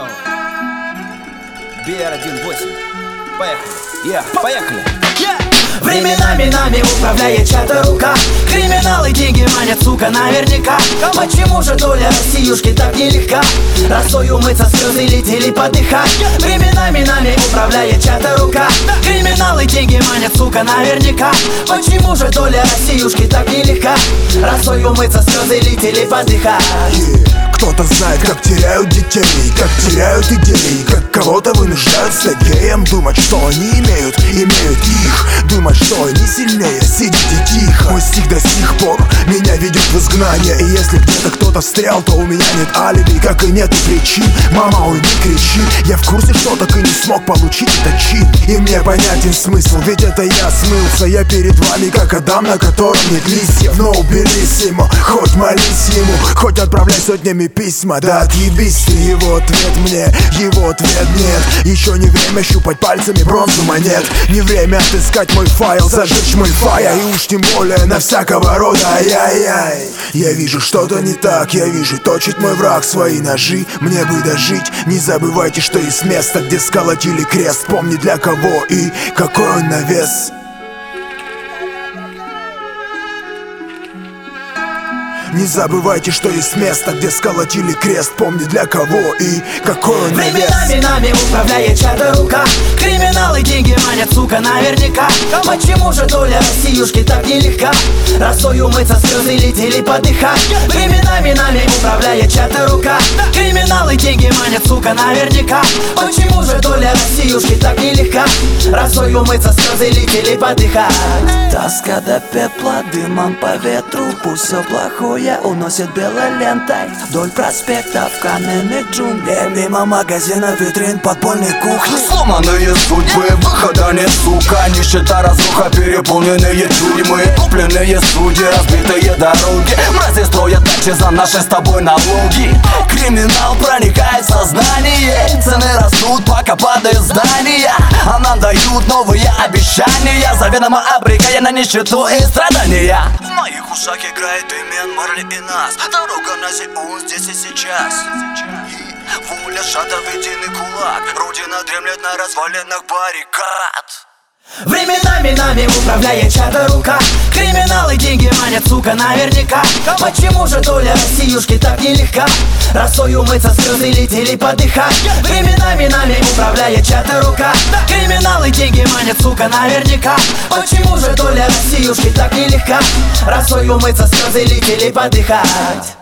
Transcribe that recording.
BR-1.8. Поехали. Поехали. Временами нами управляет чья-то рука. Криминалы деньги манят, сука, наверняка. Почему же доля Россиюшки так нелегка? Росой умыться, слезы летели подыхать. Временами нами управляет чья-то рука. Криминалы деньги манят, сука, наверняка. Почему же доля Россиюшки так нелегка? Росой умыться, слезы летели подыхать. Кто-то знает, как теряют детей, как теряют идеи, как кого-то вынуждают стать геем. Думать, что они имеют их. Думать, что они сильнее, сидите тихо. Мой стих до сих пор меня ведет в изгнание. И если где-то кто-то встрял, то у меня нет алиби, как и нет и причин. Мама, ой, не кричи. Я в курсе, что так и не смог получить этот чин. И мне понятен смысл, ведь это я смылся. Я перед вами, как Адам, на котором нет листьев. Но уберись ему, хоть молись ему, хоть отправляй сотнями письма. Да отъебись ты, его ответ мне, его ответ нет. Еще не время щупать пальцами бронзу монет. Не время отыскать мой файл, зажечь мой фая. И уж тем более на всякого рода ай-яй-яй. Я вижу что-то не так, я вижу, точит мой враг свои ножи. Мне бы дожить, не забывайте, что есть место, где сколотили крест. Помни для кого и какой он на вес. Не забывайте, что есть место, где сколотили крест. Помни для кого и какой он на вес. Временами нами управляет чья-то рука. Криминалы деньги манят, сука, наверняка. Почему же доля Россиюшки так нелегка? Росой умыться, слезы летели подыхать. Временами нами управляет чья-то рука. Криминалы деньги манят, сука, наверняка. Почему же доля Россиюшки так нелегка? Росой умыться, слезы летели подыхать. Тоска до пепла дымом по ветру. Пусть все плохое уносит белой лентой вдоль проспектов каменных джунглей. Мимо магазинов, витрин, подпольной кухни. Сломанные судьбы, выхода нет, сука. Нищета, разруха, переполненные тюрьмы. Купленные судьи, разбитые дороги. Мрази строят дачи за наши с тобой налоги. Криминал проникает в сознание. Цены растут, пока падают здания. А нам дают новые обещания, заведомо обрекая на нищету и страдания. В моих ушах играет имен Марли и нас. Дорога на Сеул здесь и сейчас. Воля сжата в единый кулак. Родина дремлет на развалинах баррикад. Временами нами управляет чья-то рука. Криминалы деньги манят, сука, наверняка. Почему же доля Россиюшки так нелегка? Росой умыться, слезы летели подыхать. Временами нами управляет чья-то рука. Криминалы деньги манят, сука, наверняка. Почему же доля Россиюшки так нелегка? Росой умыться, слезы летели подыхать.